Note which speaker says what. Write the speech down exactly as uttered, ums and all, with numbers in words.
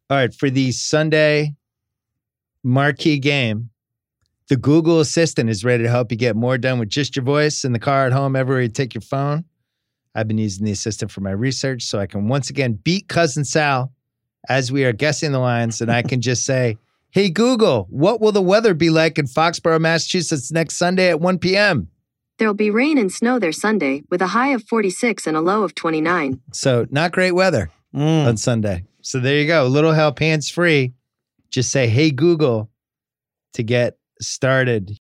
Speaker 1: All right, for the Sunday marquee game, the Google Assistant is ready to help you get more done with just your voice in the car, at home, everywhere you take your phone. I've been using the Assistant for my research so I can once again beat Cousin Sal as we are guessing the lines, and I can just say, hey, Google, what will the weather be like in Foxborough, Massachusetts next Sunday at one p.m.?
Speaker 2: There'll be rain and snow there Sunday with a high of forty-six and a low of twenty-nine.
Speaker 1: So not great weather
Speaker 3: Mm.
Speaker 1: on Sunday. So there you go. A little help, hands-free. Just say, hey, Google, to get started.